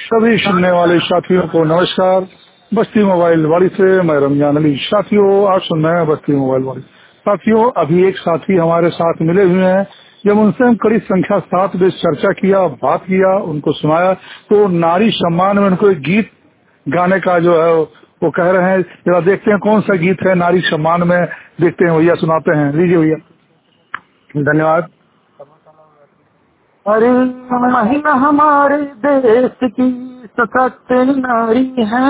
सभी सुनने वाले साथियों को नमस्कार। बस्ती मोबाइल वाली से मैं रमजान अली। साथियों, आप सुन रहे हैं बस्ती मोबाइल वाली। साथियों, अभी एक साथी हमारे साथ मिले हुए हैं। जब उनसे हम कड़ी संख्या 7 में चर्चा किया, बात किया, उनको सुनाया, तो नारी सम्मान में उनको एक गीत गाने का जो है वो कह रहे हैं। जरा देखते हैं कौन सा गीत है नारी सम्मान में। देखते हैं भैया, सुनाते हैं। लीजिए भैया। धन्यवाद। अरे महिला हमारे देश की सशक्त नारी है।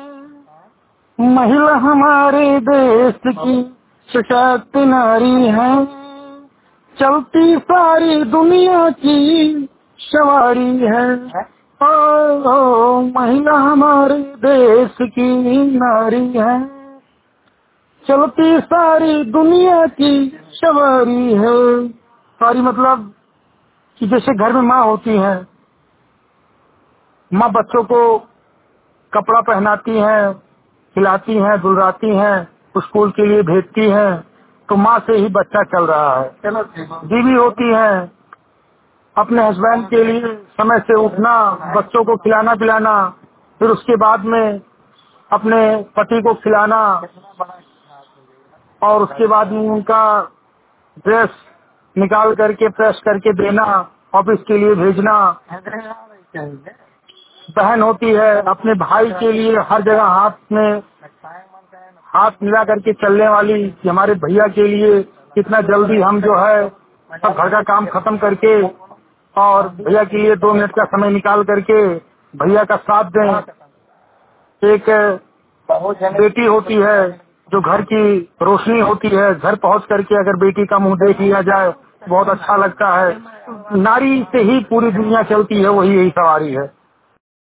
महिला हमारे देश की सशक्त नारी है। चलती सारी दुनिया की सवारी है। ओ महिला हमारे देश की नारी है। चलती सारी दुनिया की सवारी है। सारी मतलब कि जैसे घर में माँ होती है, माँ बच्चों को कपड़ा पहनाती है, खिलाती है, दुलाती है, स्कूल के लिए भेजती है, तो माँ से ही बच्चा चल रहा है। बीवी होती है, अपने हस्बैंड के लिए समय से उठना, बच्चों को खिलाना पिलाना, फिर उसके बाद में अपने पति को खिलाना, और उसके बाद में उनका ड्रेस निकाल करके प्रेस करके देना, ऑफिस के लिए भेजना। बहन होती है, अपने भाई के लिए हर जगह हाथ मिला करके चलने वाली, कि हमारे भैया के लिए कितना जल्दी हम जो है सब घर का काम खत्म करके और भैया के लिए 2 मिनट का समय निकाल करके भैया का साथ दें। एक बेटी होती है जो घर की रोशनी होती है। घर पहुंच करके अगर बेटी का मुंह देख लिया जाए बहुत अच्छा लगता है। नारी से ही पूरी दुनिया चलती है, वही यही सवारी है।